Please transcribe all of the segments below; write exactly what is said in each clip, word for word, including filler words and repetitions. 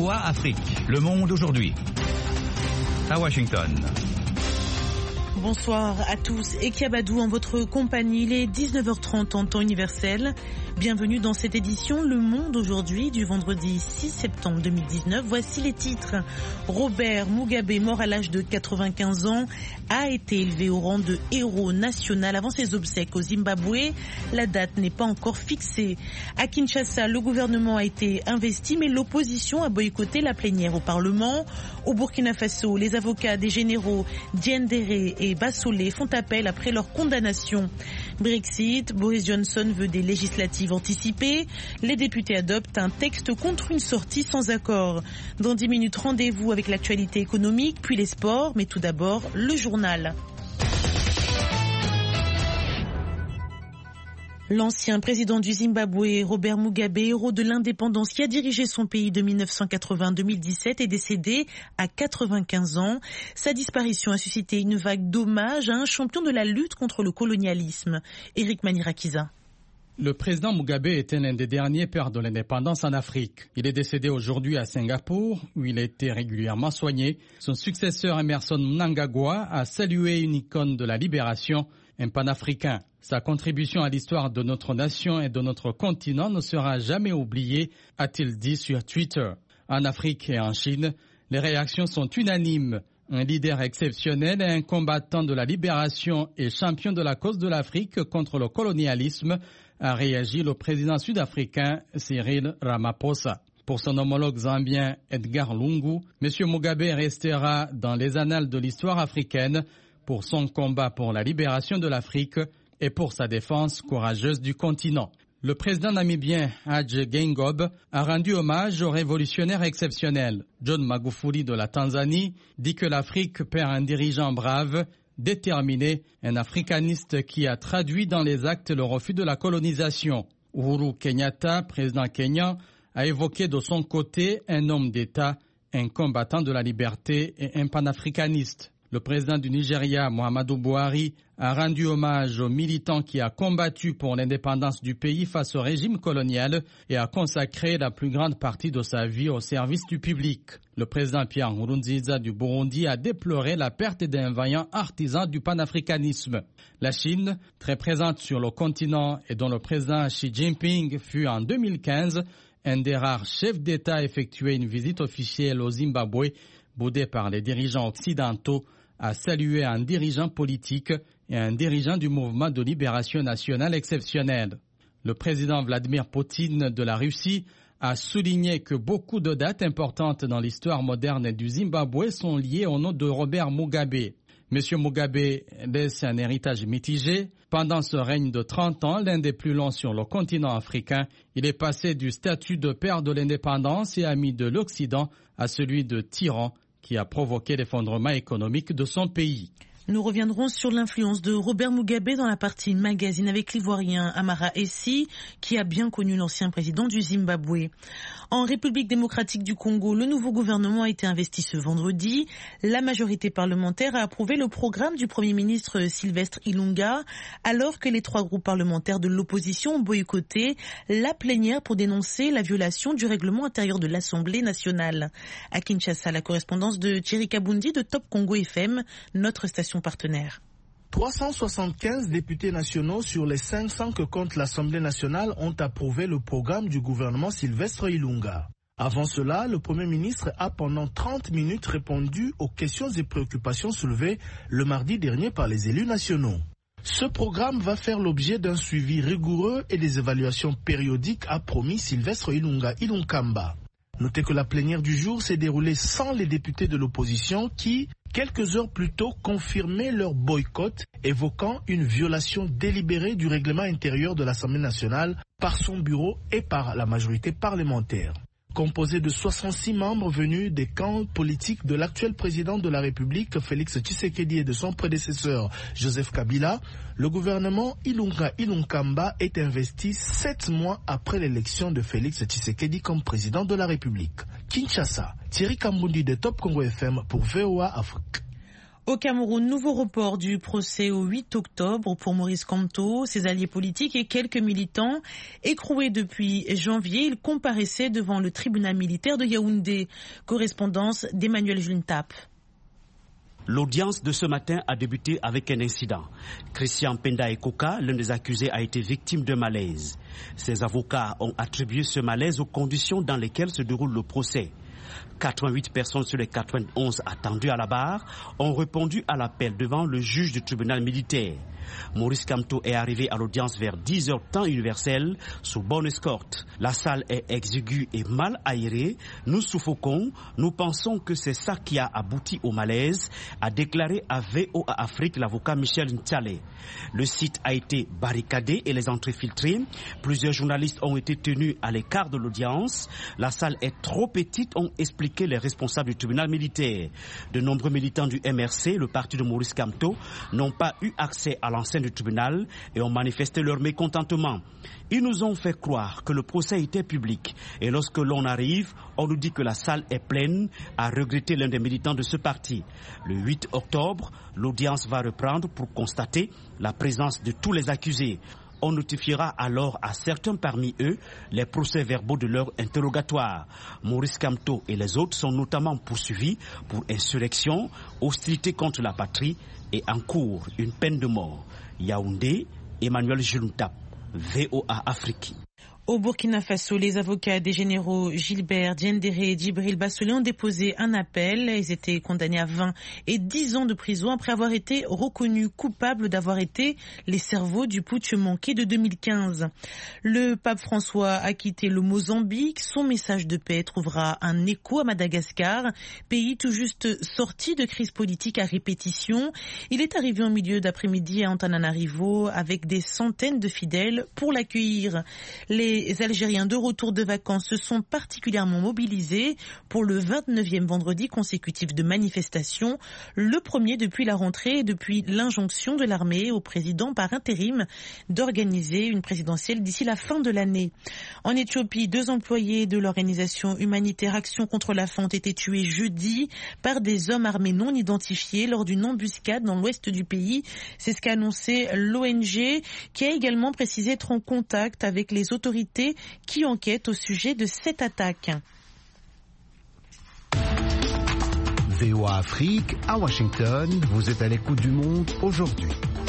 V O A Afrique. Le monde aujourd'hui. À Washington. Bonsoir à tous et Kiabadou en votre compagnie. Il est dix-neuf heures trente en temps universel. Bienvenue dans cette édition Le Monde aujourd'hui du vendredi six septembre deux mille dix-neuf. Voici les titres. Robert Mugabe, mort à l'âge de quatre-vingt-quinze ans, a été élevé au rang de héros national avant ses obsèques au Zimbabwe. La date n'est pas encore fixée. À Kinshasa, le gouvernement a été investi, mais l'opposition a boycotté la plénière au Parlement. Au Burkina Faso, les avocats des généraux Diendéré et Bassolé font appel après leur condamnation. Brexit, Boris Johnson veut des législatives anticipées. Les députés adoptent un texte contre une sortie sans accord. Dans dix minutes, rendez-vous avec l'actualité économique, puis les sports, mais tout d'abord, le journal. L'ancien président du Zimbabwe, Robert Mugabe, héros de l'indépendance qui a dirigé son pays de mille neuf cent quatre-vingts à deux mille dix-sept, est décédé à quatre-vingt-quinze ans. Sa disparition a suscité une vague d'hommage à un champion de la lutte contre le colonialisme. Éric Manirakiza. Le président Mugabe était l'un des derniers pères de l'indépendance en Afrique. Il est décédé aujourd'hui à Singapour, où il était régulièrement soigné. Son successeur Emmerson Mnangagwa a salué une icône de la libération, un panafricain. Sa contribution à l'histoire de notre nation et de notre continent ne sera jamais oubliée, a-t-il dit sur Twitter. En Afrique et en Chine, les réactions sont unanimes. Un leader exceptionnel et un combattant de la libération et champion de la cause de l'Afrique contre le colonialisme, a réagi le président sud-africain Cyril Ramaphosa. Pour son homologue zambien Edgar Lungu, M. Mugabe restera dans les annales de l'histoire africaine pour son combat pour la libération de l'Afrique et pour sa défense courageuse du continent. Le président namibien Hage Geingob a rendu hommage au révolutionnaire exceptionnel. John Magufuli de la Tanzanie dit que l'Afrique perd un dirigeant brave, déterminé, un africaniste qui a traduit dans les actes le refus de la colonisation. Uhuru Kenyatta, président kényan, a évoqué de son côté un homme d'État, un combattant de la liberté et un panafricaniste. Le président du Nigeria, Muhammadu Buhari, a rendu hommage aux militants qui a combattu pour l'indépendance du pays face au régime colonial et a consacré la plus grande partie de sa vie au service du public. Le président Pierre Nkurunziza du Burundi a déploré la perte d'un vaillant artisan du panafricanisme. La Chine, très présente sur le continent et dont le président Xi Jinping fut en deux mille quinze un des rares chefs d'État à effectuer une visite officielle au Zimbabwe, boudé par les dirigeants occidentaux, a salué un dirigeant politique et un dirigeant du mouvement de libération nationale exceptionnel. Le président Vladimir Poutine de la Russie a souligné que beaucoup de dates importantes dans l'histoire moderne du Zimbabwe sont liées au nom de Robert Mugabe. M. Mugabe laisse un héritage mitigé. Pendant ce règne de trente ans, l'un des plus longs sur le continent africain, il est passé du statut de père de l'indépendance et ami de l'Occident à celui de tyran qui a provoqué l'effondrement économique de son pays. Nous reviendrons sur l'influence de Robert Mugabe dans la partie magazine avec l'Ivoirien Amara Essi, qui a bien connu l'ancien président du Zimbabwe. En République démocratique du Congo, le nouveau gouvernement a été investi ce vendredi. La majorité parlementaire a approuvé le programme du Premier ministre Sylvestre Ilunga, alors que les trois groupes parlementaires de l'opposition ont boycotté la plénière pour dénoncer la violation du règlement intérieur de l'Assemblée nationale. À Kinshasa, la correspondance de Thierry Kabundi de Top Congo F M, notre station partenaire. trois cent soixante-quinze députés nationaux sur les cinq cents que compte l'Assemblée nationale ont approuvé le programme du gouvernement Sylvestre Ilunga. Avant cela, le Premier ministre a pendant trente minutes répondu aux questions et préoccupations soulevées le mardi dernier par les élus nationaux. Ce programme va faire l'objet d'un suivi rigoureux et des évaluations périodiques, a promis Sylvestre Ilunga Ilunkamba. Notez que la plénière du jour s'est déroulée sans les députés de l'opposition qui, quelques heures plus tôt, confirmaient leur boycott, évoquant une violation délibérée du règlement intérieur de l'Assemblée nationale par son bureau et par la majorité parlementaire. Composé de soixante-six membres venus des camps politiques de l'actuel président de la République, Félix Tshisekedi, et de son prédécesseur, Joseph Kabila, le gouvernement Ilunga Ilunkamba est investi sept mois après l'élection de Félix Tshisekedi comme président de la République. Kinshasa, Thierry Kambundi de Top Congo F M pour V O A Afrique. Au Cameroun, nouveau report du procès au huit octobre pour Maurice Kamto, ses alliés politiques et quelques militants. Écroués depuis janvier, ils comparaissaient devant le tribunal militaire de Yaoundé. Correspondance d'Emmanuel Juntap. L'audience de ce matin a débuté avec un incident. Christian Penda Ekoka, l'un des accusés, a été victime d'un malaise. Ses avocats ont attribué ce malaise aux conditions dans lesquelles se déroule le procès. quatre-vingt-huit personnes sur les quatre-vingt-onze attendues à la barre ont répondu à l'appel devant le juge du tribunal militaire. Maurice Kamto est arrivé à l'audience vers dix heures temps universel sous bonne escorte. La salle est exiguë et mal aérée. Nous suffoquons. Nous pensons que c'est ça qui a abouti au malaise, a déclaré à V O A Afrique l'avocat Michel Ntale. Le site a été barricadé et les entrées filtrées. Plusieurs journalistes ont été tenus à l'écart de l'audience. La salle est trop petite, ont expliqué les responsables du tribunal militaire. De nombreux militants du M R C, le parti de Maurice Kamto, n'ont pas eu accès à l'enceinte du tribunal et ont manifesté leur mécontentement. Ils nous ont fait croire que le procès était public et lorsque l'on arrive, on nous dit que la salle est pleine, a regretté l'un des militants de ce parti. Le huit octobre, l'audience va reprendre pour constater la présence de tous les accusés. On notifiera alors à certains parmi eux les procès-verbaux de leur interrogatoire. Maurice Kamto et les autres sont notamment poursuivis pour insurrection, hostilité contre la patrie et encourent une peine de mort. Yaoundé, Emmanuel Juntap, V O A Afrique. Au Burkina Faso, les avocats des généraux Gilbert Diendéré et Djibril Bassolé ont déposé un appel. Ils étaient condamnés à vingt et dix ans de prison après avoir été reconnus coupables d'avoir été les cerveaux du putsch manqué de deux mille quinze. Le pape François a quitté le Mozambique. Son message de paix trouvera un écho à Madagascar, pays tout juste sorti de crise politique à répétition. Il est arrivé en milieu d'après-midi à Antananarivo avec des centaines de fidèles pour l'accueillir. Les Les Algériens de retour de vacances se sont particulièrement mobilisés pour le vingt-neuvième vendredi consécutif de manifestations, le premier depuis la rentrée et depuis l'injonction de l'armée au président par intérim d'organiser une présidentielle d'ici la fin de l'année. En Éthiopie, deux employés de l'organisation humanitaire Action contre la faim ont été tués jeudi par des hommes armés non identifiés lors d'une embuscade dans l'ouest du pays. C'est ce qu'a annoncé l'O N G, qui a également précisé être en contact avec les autorités qui enquêtent au sujet de cette attaque. V O A Afrique, à Washington, vous êtes à l'écoute du monde aujourd'hui.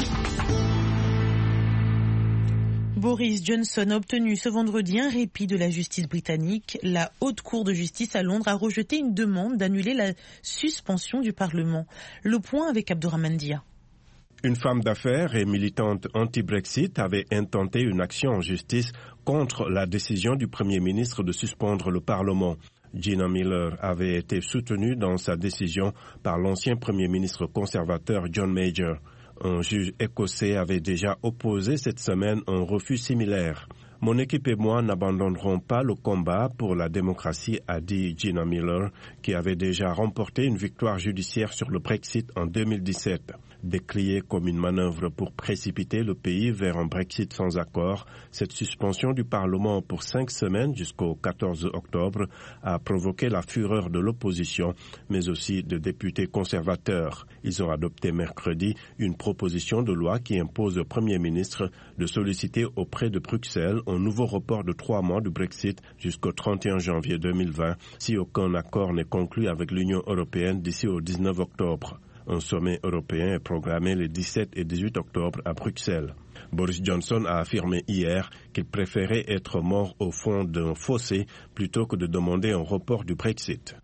Boris Johnson a obtenu ce vendredi un répit de la justice britannique. La Haute Cour de justice à Londres a rejeté une demande d'annuler la suspension du Parlement. Le point avec Abdourahmane Dia. Une femme d'affaires et militante anti-Brexit avait intenté une action en justice contre la décision du Premier ministre de suspendre le Parlement. Gina Miller avait été soutenue dans sa décision par l'ancien Premier ministre conservateur John Major. Un juge écossais avait déjà opposé cette semaine un refus similaire. Mon équipe et moi n'abandonnerons pas le combat pour la démocratie, a dit Gina Miller, qui avait déjà remporté une victoire judiciaire sur le Brexit en deux mille dix-sept. Décriée comme une manœuvre pour précipiter le pays vers un Brexit sans accord, cette suspension du Parlement pour cinq semaines jusqu'au quatorze octobre a provoqué la fureur de l'opposition, mais aussi de députés conservateurs. Ils ont adopté mercredi une proposition de loi qui impose au Premier ministre de solliciter auprès de Bruxelles un nouveau report de trois mois du Brexit jusqu'au trente et un janvier deux mille vingt si aucun accord n'est conclu avec l'Union européenne d'ici au dix-neuf octobre. Un sommet européen est programmé les dix-sept et dix-huit octobre à Bruxelles. Boris Johnson a affirmé hier qu'il préférait être mort au fond d'un fossé plutôt que de demander un report du Brexit.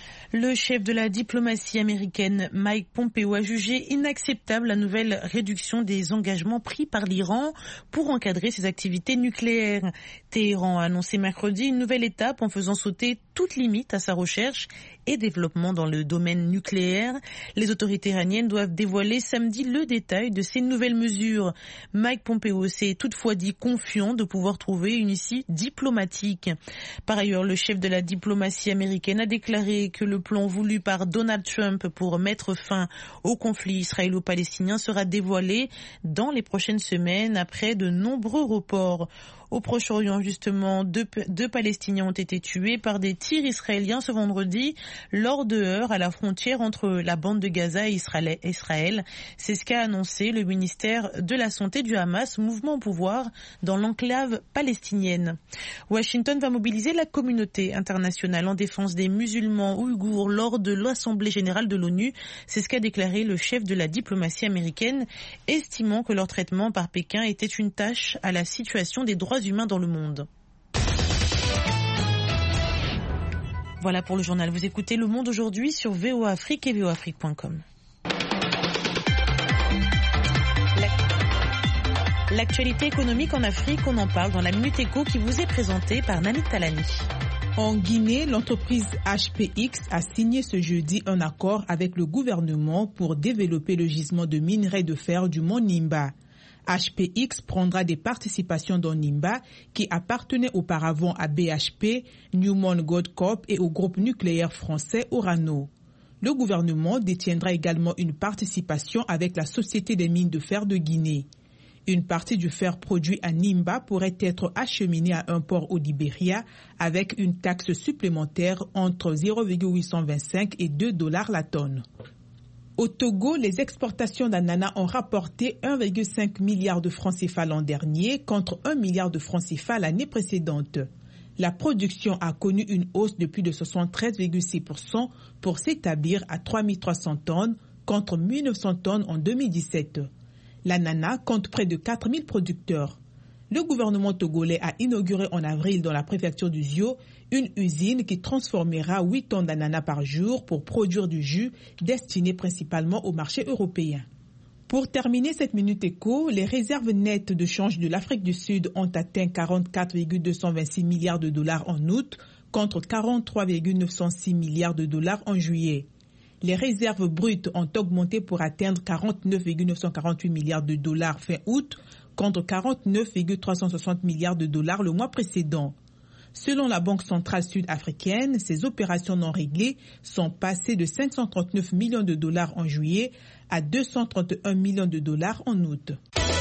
Le chef de la diplomatie américaine, Mike Pompeo, a jugé inacceptable la nouvelle réduction des engagements pris par l'Iran pour encadrer ses activités nucléaires. Téhéran a annoncé mercredi une nouvelle étape en faisant sauter toute limite à sa recherche et développement dans le domaine nucléaire. Les autorités iraniennes doivent dévoiler samedi le détail de ces nouvelles mesures. Mike Pompeo s'est toutefois dit confiant de pouvoir trouver une issue diplomatique. Par ailleurs, le chef de la diplomatie américaine a déclaré que le plan voulu par Donald Trump pour mettre fin au conflit israélo-palestinien sera dévoilé dans les prochaines semaines après de nombreux reports. Au Proche-Orient, justement, deux, deux Palestiniens ont été tués par des tirs israéliens ce vendredi lors de heurts à la frontière entre la bande de Gaza et Israël. C'est ce qu'a annoncé le ministère de la Santé du Hamas, mouvement au pouvoir dans l'enclave palestinienne. Washington va mobiliser la communauté internationale en défense des musulmans ouïghours lors de l'Assemblée générale de l'ONU. C'est ce qu'a déclaré le chef de la diplomatie américaine, estimant que leur traitement par Pékin était une tâche à la situation des droits humains dans le monde. Voilà pour le journal. Vous écoutez Le Monde aujourd'hui sur V O A Afrique et V O A Afrique point com. L'actualité économique en Afrique, on en parle dans la Minute Éco qui vous est présentée par Nani Talani. En Guinée, l'entreprise H P X a signé ce jeudi un accord avec le gouvernement pour développer le gisement de minerai de fer du mont Nimba. H P X prendra des participations dans Nimba qui appartenait auparavant à B H P, Newmont Gold Corp et au groupe nucléaire français Orano. Le gouvernement détiendra également une participation avec la Société des mines de fer de Guinée. Une partie du fer produit à Nimba pourrait être acheminée à un port au Libéria avec une taxe supplémentaire entre zéro virgule huit cent vingt-cinq et deux dollars la tonne. Au Togo, les exportations d'ananas ont rapporté un virgule cinq milliard de francs C F A l'an dernier contre un milliard de francs C F A l'année précédente. La production a connu une hausse de plus de soixante-treize virgule six pour cent pour s'établir à trois mille trois cents tonnes contre mille neuf cents tonnes en deux mille dix-sept. L'ananas compte près de quatre mille producteurs. Le gouvernement togolais a inauguré en avril dans la préfecture du Zio une usine qui transformera huit tonnes d'ananas par jour pour produire du jus destiné principalement au marché européen. Pour terminer cette Minute Éco, les réserves nettes de change de l'Afrique du Sud ont atteint quarante-quatre virgule deux cent vingt-six milliards de dollars en août contre quarante-trois virgule neuf cent six milliards de dollars en juillet. Les réserves brutes ont augmenté pour atteindre quarante-neuf virgule neuf cent quarante-huit milliards de dollars fin août contre quarante-neuf virgule trois cent soixante milliards de dollars le mois précédent. Selon la Banque centrale sud-africaine, ces opérations non réglées sont passées de cinq cent trente-neuf millions de dollars en juillet à deux cent trente et un millions de dollars en août.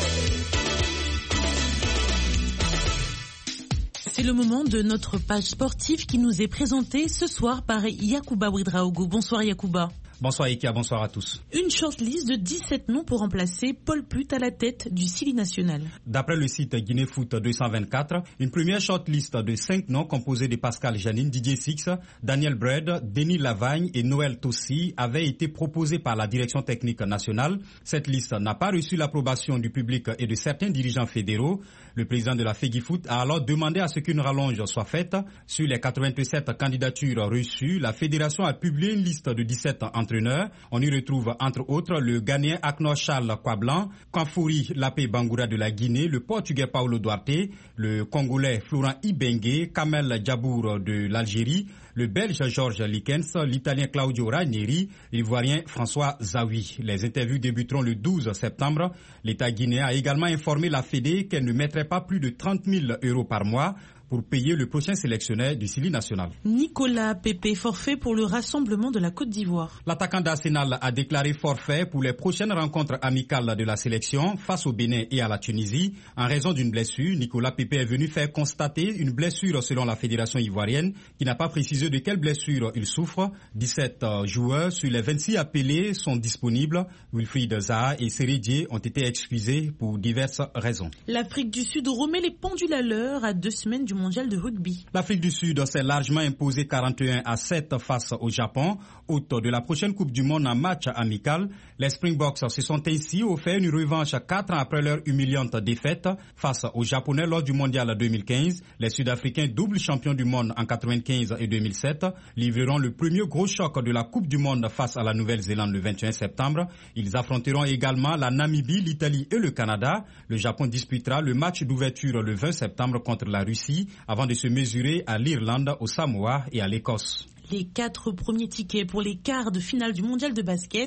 C'est le moment de notre page sportive qui nous est présentée ce soir par Yacouba Ouedraogo. Bonsoir Yacouba. Bonsoir Ika, bonsoir à tous. Une shortlist de dix-sept noms pour remplacer Paul Put à la tête du Sili national. D'après le site Guinée Foot deux cent vingt-quatre, une première shortlist de cinq noms composée de Pascal Janine, Didier Six, Daniel Bred, Denis Lavagne et Noël Tossi avait été proposée par la direction technique nationale. Cette liste n'a pas reçu l'approbation du public et de certains dirigeants fédéraux. Le président de la FEGIFOOT a alors demandé à ce qu'une rallonge soit faite. Sur les quatre-vingt-sept candidatures reçues, la fédération a publié une liste de dix-sept entraîneurs. On y retrouve entre autres le Ghanéen Aknor Charles Kwablan, Kanfouri Lapé Bangoura de la Guinée, le Portugais Paulo Duarte, le Congolais Florent Ibengue, Kamel Djabour de l'Algérie, le Belge Georges Likens, l'Italien Claudio Ranieri, l'Ivoirien François Zawi. Les interviews débuteront le douze septembre. L'État guinéen a également informé la Fédé qu'elle ne mettrait pas plus de trente mille euros par mois pour payer le prochain sélectionneur du Sili national. Nicolas Pepe, forfait pour le rassemblement de la Côte d'Ivoire. L'attaquant d'Arsenal a déclaré forfait pour les prochaines rencontres amicales de la sélection face au Bénin et à la Tunisie. En raison d'une blessure, Nicolas Pepe est venu faire constater une blessure selon la fédération ivoirienne qui n'a pas précisé de quelle blessure il souffre. dix-sept joueurs sur les vingt-six appelés sont disponibles. Wilfried Zaha et Sérédier ont été excusés pour diverses raisons. L'Afrique du Sud remet les pendules à l'heure à deux semaines du mondial de rugby. L'Afrique du Sud s'est largement imposée quarante et un à sept face au Japon, hôte de la prochaine Coupe du Monde en match amical. Les Springboks se sont ainsi offert une revanche quatre ans après leur humiliante défaite face aux Japonais lors du mondial deux mille quinze. Les Sud-Africains, double champions du monde en quatre-vingt-quinze et deux mille sept, livreront le premier gros choc de la Coupe du Monde face à la Nouvelle-Zélande le vingt et un septembre. Ils affronteront également la Namibie, l'Italie et le Canada. Le Japon disputera le match d'ouverture le vingt septembre contre la Russie, avant de se mesurer à l'Irlande, au Samoa et à l'Écosse. Les quatre premiers tickets pour les quarts de finale du mondial de basket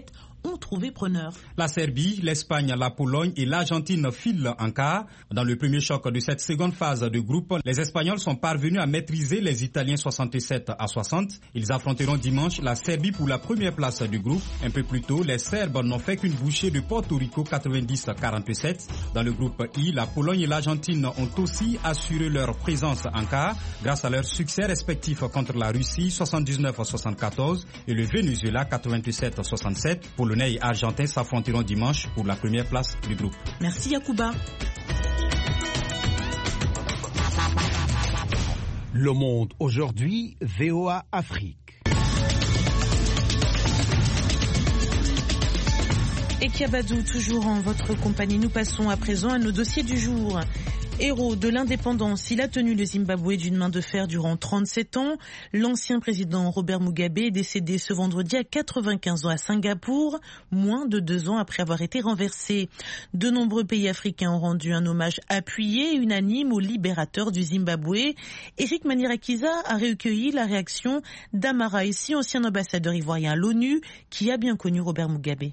ont trouvé preneur. La Serbie, l'Espagne, la Pologne et l'Argentine filent en quart. Dans le premier choc de cette seconde phase de groupe, les Espagnols sont parvenus à maîtriser les Italiens soixante-sept à soixante. Ils affronteront dimanche la Serbie pour la première place du groupe. Un peu plus tôt, les Serbes n'ont fait qu'une bouchée de Porto Rico quatre-vingt-dix à quarante-sept. Dans le groupe I, la Pologne et l'Argentine ont aussi assuré leur présence en quart grâce à leurs succès respectifs contre la Russie soixante-dix-neuf à soixante-quatorze et le Venezuela quatre-vingt-sept à soixante-sept. Polonais et Argentins s'affronteront dimanche pour la première place du groupe. Merci Yacouba. Le Monde aujourd'hui, V O A Afrique. Et Kiabadou, toujours en votre compagnie. Nous passons à présent à nos dossiers du jour. Héros de l'indépendance, il a tenu le Zimbabwe d'une main de fer durant trente-sept ans. L'ancien président Robert Mugabe est décédé ce vendredi à quatre-vingt-quinze ans à Singapour, moins de deux ans après avoir été renversé. De nombreux pays africains ont rendu un hommage appuyé et unanime au libérateur du Zimbabwe. Eric Manirakiza a recueilli la réaction d'Amara Issi, ancien ambassadeur ivoirien à l'ONU, qui a bien connu Robert Mugabe.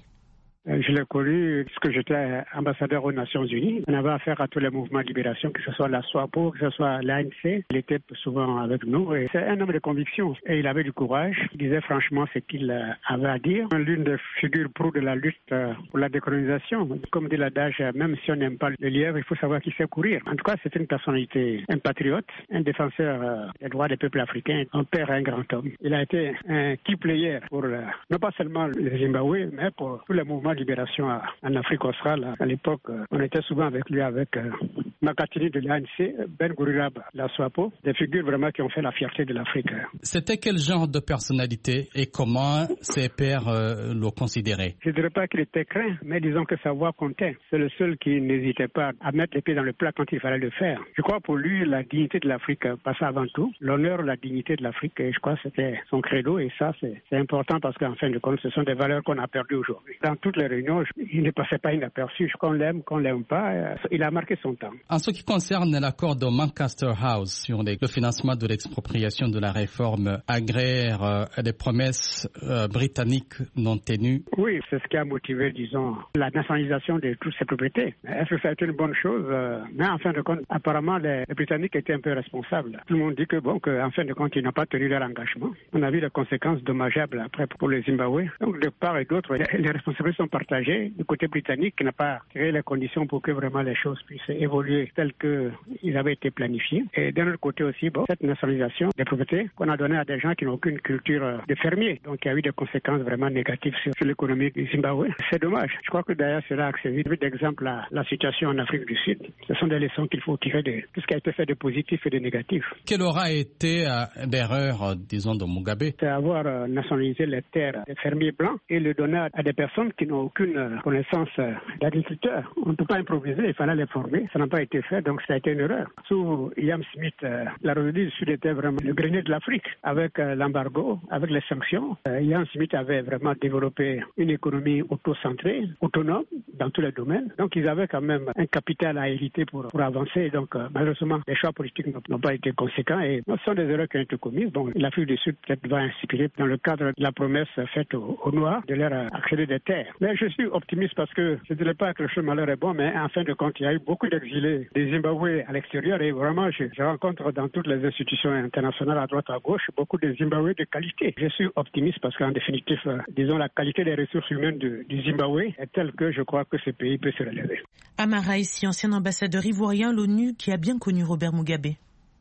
Je l'ai connu puisque j'étais ambassadeur aux Nations Unies. On avait affaire à tous les mouvements de libération, que ce soit la SWAPO, que ce soit l'A N C. Il était souvent avec nous. Et c'est un homme de conviction et il avait du courage. Il disait franchement ce qu'il avait à dire. L'une des figures pro de la lutte pour la décolonisation. Comme dit l'adage, même si on n'aime pas le lièvre, il faut savoir qui sait courir. En tout cas, c'est une personnalité, un patriote, un défenseur des droits des peuples africains, un père, un grand homme. Il a été un key player pour, non pas seulement le Zimbabwe, mais pour tous les mouvements de libération en Afrique australe. À l'époque, on était souvent avec lui, avec euh, Makatini de l'A N C, Ben Gourirab, la SWAPO, des figures vraiment qui ont fait la fierté de l'Afrique. C'était quel genre de personnalité et comment ses pairs euh, le considéraient? Je ne dirais pas qu'il était craint, mais disons que sa voix comptait. C'est le seul qui n'hésitait pas à mettre les pieds dans le plat quand il fallait le faire. Je crois pour lui, la dignité de l'Afrique passait avant tout. L'honneur, la dignité de l'Afrique, et je crois que c'était son credo et ça, c'est, c'est important parce qu'en fin de compte, ce sont des valeurs qu'on a perdues aujourd'hui. Dans toutes les réunions, il ne passait pas inaperçu. Qu'on l'aime, qu'on l'aime pas, il a marqué son temps. En ce qui concerne l'accord de Lancaster House sur les, le financement de l'expropriation de la réforme agraire, euh, des promesses euh, britanniques non tenues. Oui, c'est ce qui a motivé, disons, la nationalisation de toutes ces propriétés. Est-ce que ça a été une bonne chose? Mais en fin de compte, apparemment, les, les Britanniques étaient un peu responsables. Tout le monde dit que, bon, qu'en fin de compte, ils n'ont pas tenu leur engagement. On a vu les conséquences dommageables après pour le Zimbabwe. Donc, de part et d'autre, les responsabilités sont partagées. Du côté britannique, qui n'a pas créé les conditions pour que vraiment les choses puissent évoluer telles qu'ils avaient été planifiées. Et d'un autre côté aussi, bon, cette nationalisation des propriétés qu'on a donnée à des gens qui n'ont aucune culture de fermier. Donc, il y a eu des conséquences vraiment négatives sur, sur l'économie du Zimbabwe. C'est dommage. Je crois que d'ailleurs, cela a servi d'exemple à la situation en Afrique du Sud. Ce sont des leçons qu'il faut tirer de tout ce qui a été fait de positif et de négatif. Quelle aura été euh, l'erreur, euh, disons, de Mugabe? C'est avoir euh, nationalisé les terres des fermiers blancs et le donner à des personnes qui n'ont aucune euh, connaissance euh, d'agriculteurs. On ne peut pas improviser, il fallait les former. Ça n'a pas été fait, donc ça a été une erreur. Sous Ian Smith, euh, la Rhodésie du Sud était vraiment le grenier de l'Afrique. Avec euh, l'embargo, avec les sanctions, euh, Ian Smith avait vraiment développé une économie auto-centrée, autonome dans tous les domaines. Donc ils avaient quand même un capital à hériter pour, pour avancer. Donc euh, malheureusement, les choix politiques n'ont pas été conséquents et ce sont des erreurs qui ont été commises. Bon, l'Afrique du Sud peut-être va inspirer dans le cadre de la promesse faite aux, aux Noirs de leur accéder des terres. Mais je suis optimiste parce que je ne dirais pas que le chemin malheur est bon, mais en fin de compte, il y a eu beaucoup d'exilés des Zimbabwe à l'extérieur et vraiment, je, je rencontre dans toutes les institutions internationales à droite à gauche beaucoup de Zimbabwe de qualité. Je suis optimiste parce qu'en définitive, euh, disons, la qualité des ressources humaines de, du Zimbabwe est telle que je crois que ce pays peut se relever. Amara ici, ancien ambassadeur ivoirien à l'ONU qui a bien connu Robert Mugabe.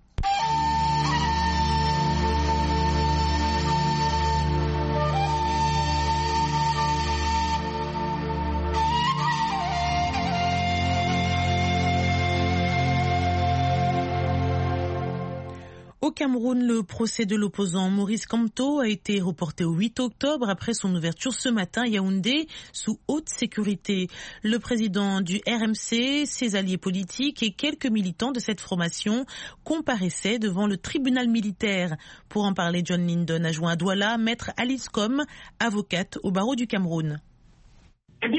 Au Cameroun, le procès de l'opposant Maurice Kamto a été reporté au huit octobre après son ouverture ce matin à Yaoundé sous haute sécurité. Le président du R M C, ses alliés politiques et quelques militants de cette formation comparaissaient devant le tribunal militaire. Pour en parler, John Lindon a joint à Douala maître Alice Com, avocate au barreau du Cameroun. Eh bien, le procès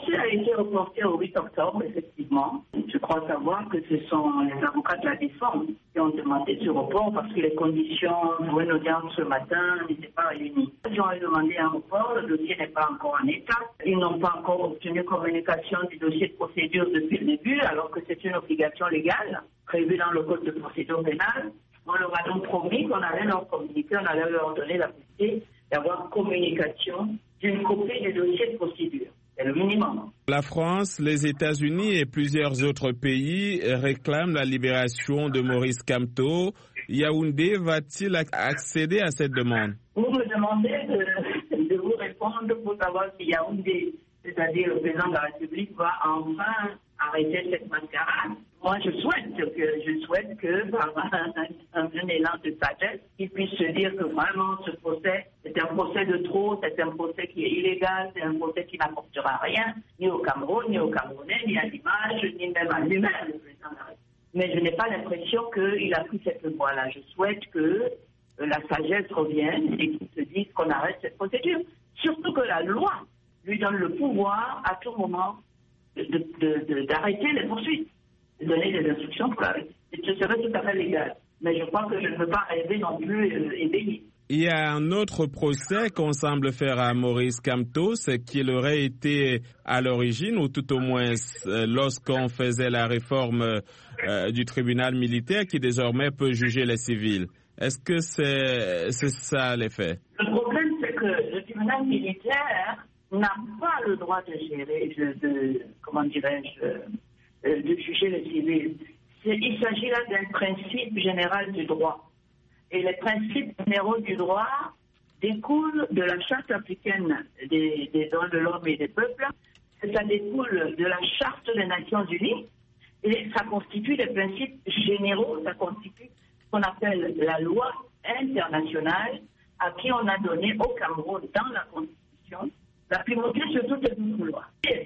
procès a été reporté au huit octobre, effectivement. Je crois savoir que ce sont les avocats de la défense qui ont demandé ce report parce que les conditions pour une audience ce matin n'étaient pas réunies. Ils ont demandé un report, le dossier n'est pas encore en état. Ils n'ont pas encore obtenu communication du dossier de procédure depuis le début, alors que c'est une obligation légale prévue dans le code de procédure pénale. On leur a donc promis qu'on allait leur communiquer, on allait leur donner la possibilité d'avoir communication d'une copie du dossier de procédure. C'est le minimum. La France, les États-Unis et plusieurs autres pays réclament la libération de Maurice Kamto. Yaoundé va-t-il accéder à cette demande? Vous me demandez de, de vous répondre pour savoir si Yaoundé, c'est-à-dire le président de la République, va enfin arrêter cette mascarade. Moi, je souhaite que, je souhaite que par un, un, un élan de sagesse, il puisse se dire que vraiment ce procès, c'est un procès de trop, c'est un procès qui est illégal, c'est un procès qui n'apportera rien, ni au Cameroun, ni aux Camerounais, ni à l'image, ni même à lui-même, le président de la République. Mais je n'ai pas l'impression qu'il a pris cette voie-là. Je souhaite que la sagesse revienne et qu'il se dise qu'on arrête cette procédure. Surtout que la loi lui donne le pouvoir à tout moment de, de, de, d'arrêter les poursuites, de donner des instructions pour l'arrêter. Ce serait tout à fait légal. Mais je crois que je ne peux pas rêver non plus euh, éveillé. Il y a un autre procès qu'on semble faire à Maurice Kamto, c'est qu'il aurait été à l'origine, ou tout au moins euh, lorsqu'on faisait la réforme euh, du tribunal militaire qui désormais peut juger les civils. Est-ce que c'est, c'est ça l'effet? Le problème, c'est que le tribunal militaire n'a pas le droit de gérer, de, de comment dirais-je, euh, de juger les civils. C'est, il s'agit là d'un principe général du droit. Et les principes généraux du droit découlent de la Charte africaine des, des droits de l'homme et des peuples. Ça découle de la Charte des Nations Unies. Et ça constitue des principes généraux, ça constitue ce qu'on appelle la loi internationale à qui on a donné au Cameroun dans la Constitution la primauté sur toutes les autres lois.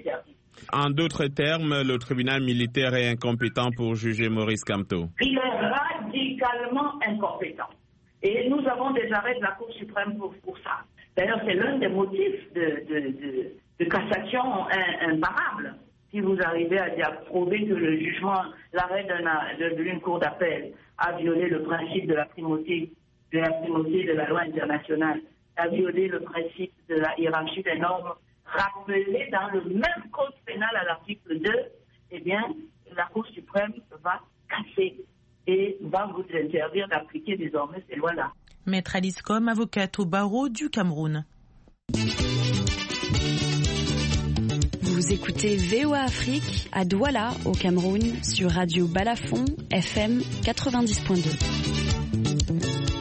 En d'autres termes, le tribunal militaire est incompétent pour juger Maurice Kamto. Il est radicalement incompétent. Et nous avons des arrêts de la Cour suprême pour, pour ça. D'ailleurs, c'est l'un des motifs de, de, de, de cassation imparable. Si vous arrivez à, à prouver que le jugement, l'arrêt d'une cour d'appel a violé le principe de la primauté, de la primauté de la loi internationale, a violé le principe de la hiérarchie des normes rappelé dans le même code pénal à l'article deux, eh bien, la Cour suprême va casser et va vous interdire d'appliquer désormais ces lois-là. Maître Alice Com, avocate au barreau du Cameroun. Vous écoutez V O A Afrique à Douala, au Cameroun, sur Radio Balafon, F M quatre-vingt-dix point deux.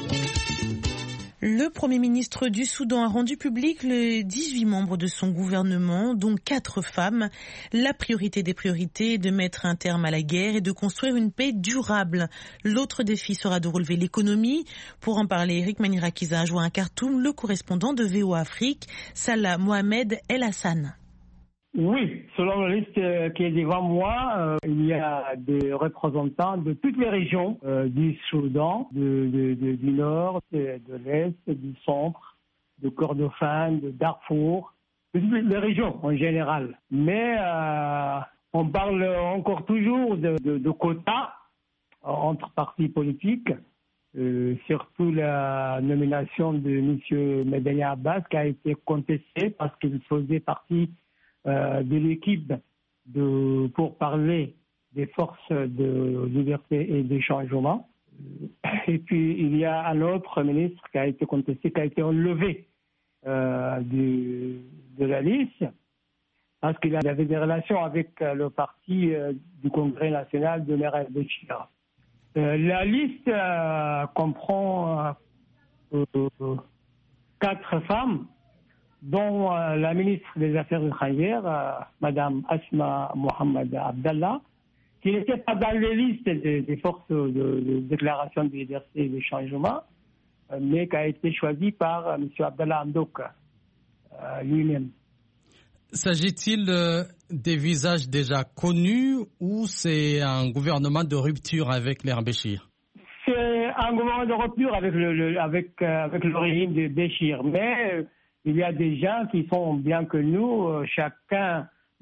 Le Premier ministre du Soudan a rendu public les dix-huit membres de son gouvernement, dont quatre femmes. La priorité des priorités est de mettre un terme à la guerre et de construire une paix durable. L'autre défi sera de relever l'économie. Pour en parler, Eric Manirakiza a joint à Khartoum le correspondant de V O A Afrique, Salah Mohamed El Hassan. Oui, selon la liste qui est devant moi, euh, il y a des représentants de toutes les régions euh, du Soudan, de, de, de, du Nord, de, de l'Est, du Centre, de Kordofan, de Darfour, de toutes les régions en général. Mais euh, on parle encore toujours de, de, de quotas entre partis politiques, euh, surtout la nomination de M. Medeni Abbas qui a été contestée parce qu'il faisait partie Euh, de l'équipe de, pour parler des forces de liberté et de changement. Et puis, il y a un autre ministre qui a été contesté, qui a été enlevé euh, du, de la liste parce qu'il avait des relations avec le parti euh, du Congrès national de l'R F D Ch. Euh, la liste euh, comprend euh, euh, quatre femmes, dont euh, la ministre des Affaires étrangères, euh, Mme Asma Mohamed Abdallah, qui n'était pas dans les listes des, des forces de, de déclaration de liberté et de changement, euh, mais qui a été choisie par euh, M. Abdallah Hamdok euh, lui-même. S'agit-il euh, des visages déjà connus ou c'est un gouvernement de rupture avec l'R Béchir? C'est un gouvernement de rupture avec le, le, avec, euh, avec le régime de Béchir, mais... Euh, il y a des gens qui sont bien que nous, euh, chacun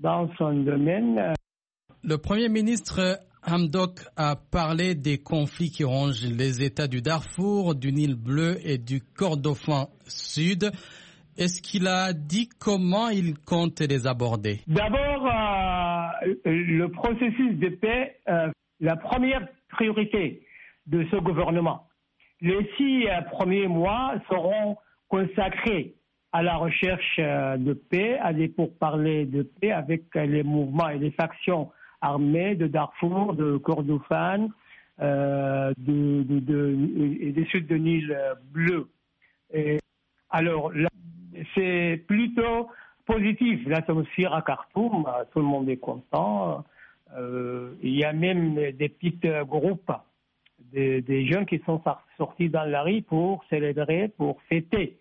dans son domaine. Le Premier ministre Hamdok a parlé des conflits qui rongent les États du Darfour, du Nil bleu et du Kordofan Sud. Est-ce qu'il a dit comment il compte les aborder? D'abord, euh, le processus de paix, euh, la première priorité de ce gouvernement. Les six euh, premiers mois seront consacrés à la recherche euh, de paix, à des pourparlers de paix avec euh, les mouvements et les factions armées de Darfour, de Kordofan, euh, de, de, de, et des Sud de Nil bleu. Et alors, là, c'est plutôt positif, l'atmosphère à Khartoum, tout le monde est content. Euh, il y a même des petits groupes, des, des jeunes qui sont sortis dans la rue pour célébrer, pour fêter.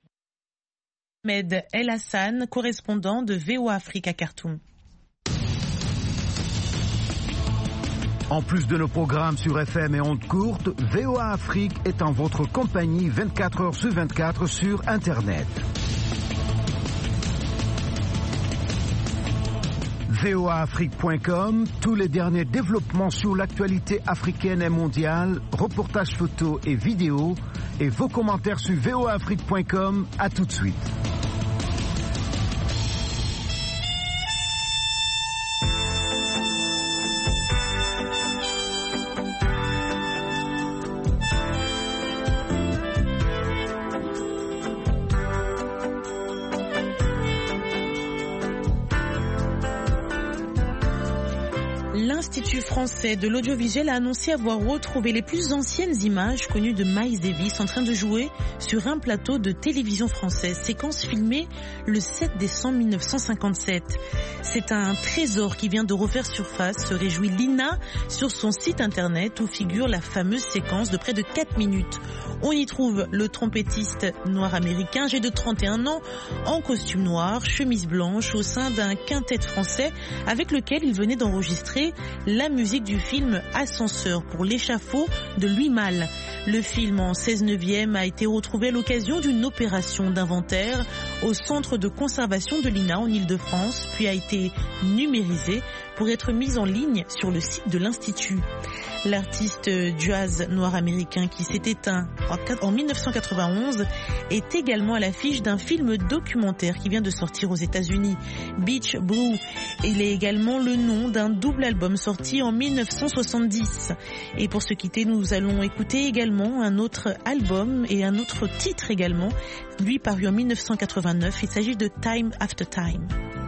Ahmed El Hassan, correspondant de V O A Afrique à Khartoum. En plus de nos programmes sur F M et ondes courtes, V O A Afrique est en votre compagnie vingt-quatre heures sur vingt-quatre sur Internet. V O A Afrique point com, tous les derniers développements sur l'actualité africaine et mondiale, reportages photos et vidéos, et vos commentaires sur V O A Afrique point com. À tout de suite. L'Institut français de l'audiovisuel a annoncé avoir retrouvé les plus anciennes images connues de Miles Davis en train de jouer sur un plateau de télévision française, séquence filmée le sept décembre mille neuf cent cinquante-sept. C'est un trésor qui vient de refaire surface, se réjouit Lina sur son site internet où figure la fameuse séquence de près de quatre minutes. On y trouve le trompettiste noir américain, âgé de trente et un ans, en costume noir, chemise blanche, au sein d'un quintet français avec lequel il venait d'enregistrer la musique du film Ascenseur pour l'échafaud de Louis Malle. Le film en seize neuvième a été retrouvé à l'occasion d'une opération d'inventaire au centre de conservation de l'I N A en Ile-de-France, puis a été numérisé pour être mis en ligne sur le site de l'Institut. L'artiste jazz noir américain qui s'est éteint en mille neuf cent quatre-vingt-onze est également à l'affiche d'un film documentaire qui vient de sortir aux États-Unis, Beach Brew. Il est également le nom d'un double album sorti en mille neuf cent soixante-dix. Et pour se quitter, nous allons écouter également un autre album et un autre titre également, lui paru en mille neuf cent quatre-vingt-neuf. Il s'agit de Time After Time.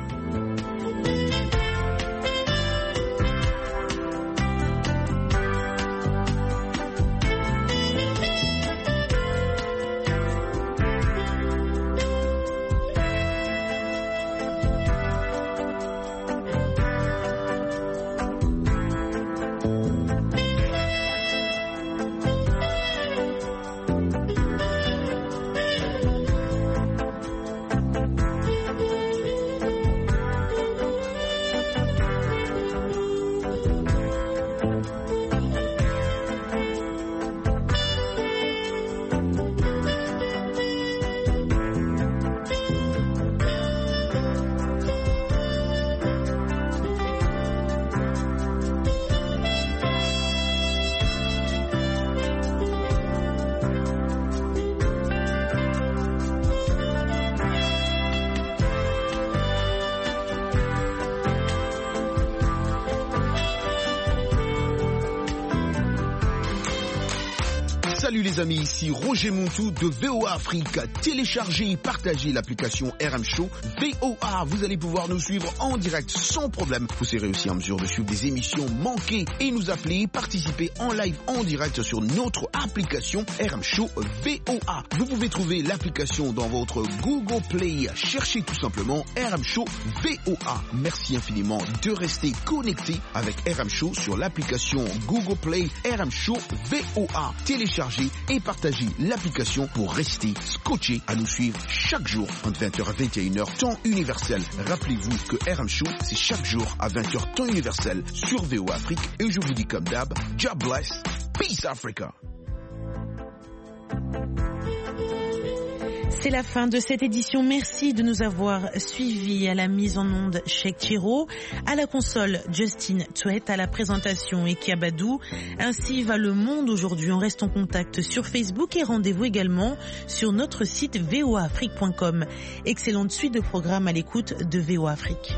Salut les amis, ici Roger Montou de V O A Afrique. Téléchargez et partagez l'application R M Show V O A. Vous allez pouvoir nous suivre en direct sans problème. Vous serez aussi en mesure de suivre des émissions manquées et nous appeler, participer en live en direct sur notre application R M Show V O A. Vous pouvez trouver l'application dans votre Google Play. Cherchez tout simplement R M Show V O A. Merci infiniment de rester connecté avec R M Show sur l'application Google Play R M Show V O A. Téléchargez et partagez l'application pour rester scotché à nous suivre chaque jour entre vingt heures à vingt et une heures temps universel. Rappelez-vous que R M Show c'est chaque jour à vingt heures temps universel sur V O A Afrique et je vous dis comme d'hab, God bless, Peace Africa. C'est la fin de cette édition. Merci de nous avoir suivis. À la mise en onde, Cheikh Chiro, à la console, Justin Tuet, à la présentation, Ekia Badou. Ainsi va le monde aujourd'hui. On reste en contact sur Facebook et rendez-vous également sur notre site v o a afrique point com. Excellente suite de programmes à l'écoute de V O A Afrique.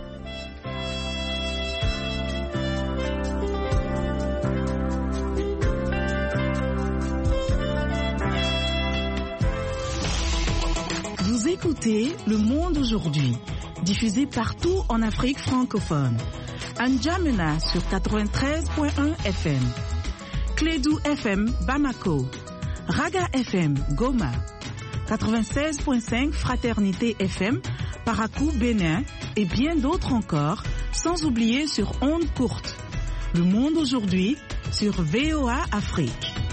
Vous écoutez Le Monde aujourd'hui, diffusé partout en Afrique francophone. N'Djamena sur quatre-vingt-treize point un F M, Clédou F M Bamako, Raga F M Goma, quatre-vingt-seize point cinq Fraternité F M Parakou Bénin et bien d'autres encore, sans oublier sur ondes courtes. Le Monde aujourd'hui sur V O A Afrique.